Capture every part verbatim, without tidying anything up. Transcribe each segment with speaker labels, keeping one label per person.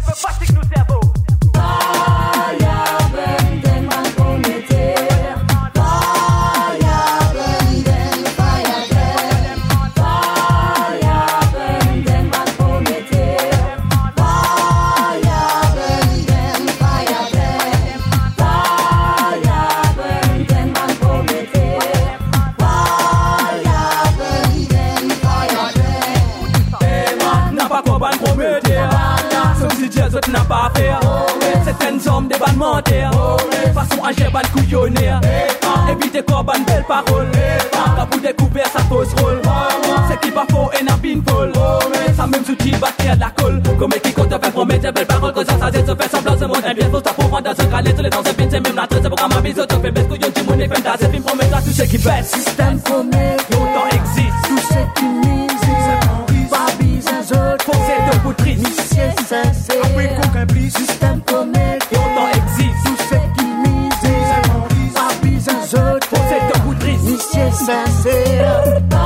Speaker 1: N'a pas faire certaines hommes des bandes mentaires façon à gérer ban couillonnaire éviter quoi ban belle parole quand vous découvrir sa fausse rôle c'est qui pas faux et n'a bin folle ça même sous qui bat à la colle comme qui compte faire promettre belle parole que ça ça se fait semblant ce monde est bien faux ça pour rendre ce calé tous les temps c'est bien c'est même la trace c'est pour ma bise tu fais bête couillon tu monnaie fait c'est film promettre tout ce qui baisse système promet longtemps existe tout ce qui mise pas bise autres pour cette de poutrine après qu'aucun pli système commet longtemps existe tout ce qui mise pas bise autres pour cette de poutrine initié sincère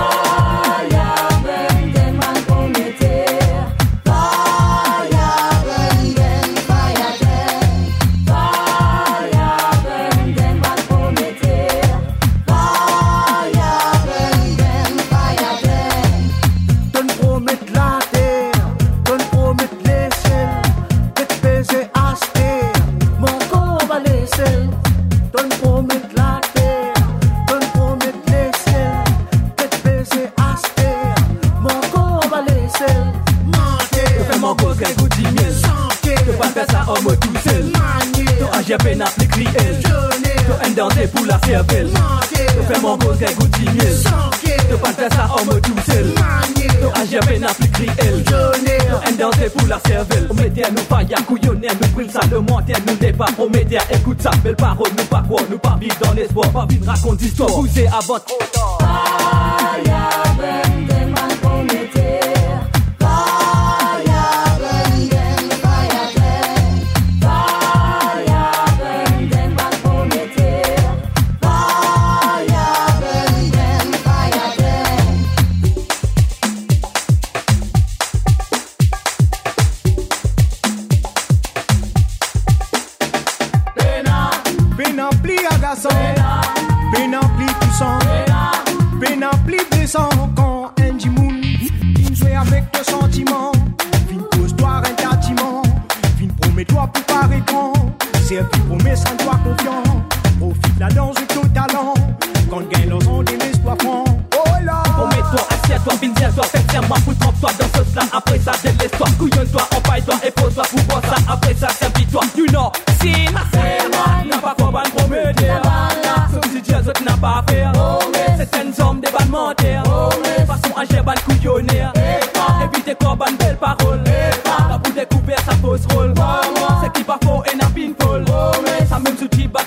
Speaker 1: j'ai peine à les crier to end danser pour la cervelle to faire mon cause qu'elle goûte miel to pas faire ça en mode tout seul to j'ai peine à les crier to end danser pour la cervelle on mettait à nous pas y'a couillonner nous brûle ça le mentir nous débat on mettait à écoute ça belle parole nous pas croire nous pas vivre dans l'espoir pas vivre raconte histoire pousser à votre
Speaker 2: quand Angie Moon vient jouer avec tes sentiments, vient pose-toi un châtiment, vient promets-toi pour pas répond, servi promets sans toi confiant, profite la danse de ton talent, quand gagne leurs ondes et l'espoir franc. Oh là!
Speaker 1: Promets-toi, assieds-toi, viens-toi, fais serment, pour trompe-toi dans ce slam, après ça délaisse-toi, couillonne-toi, empaille-toi et pose-toi pour voir ça, après ça servis-toi, you know, si n'a pas quoi ban promettre, sauf si Dieu n'a pas faire, certaines hommes des bandes mentaires, façon à gérer ban couillonnaire, éviter quoi ban belle parole, quand vous découvrir sa fausse rôle, c'est qui pas faux et n'a bin folle, ça même sous qui bat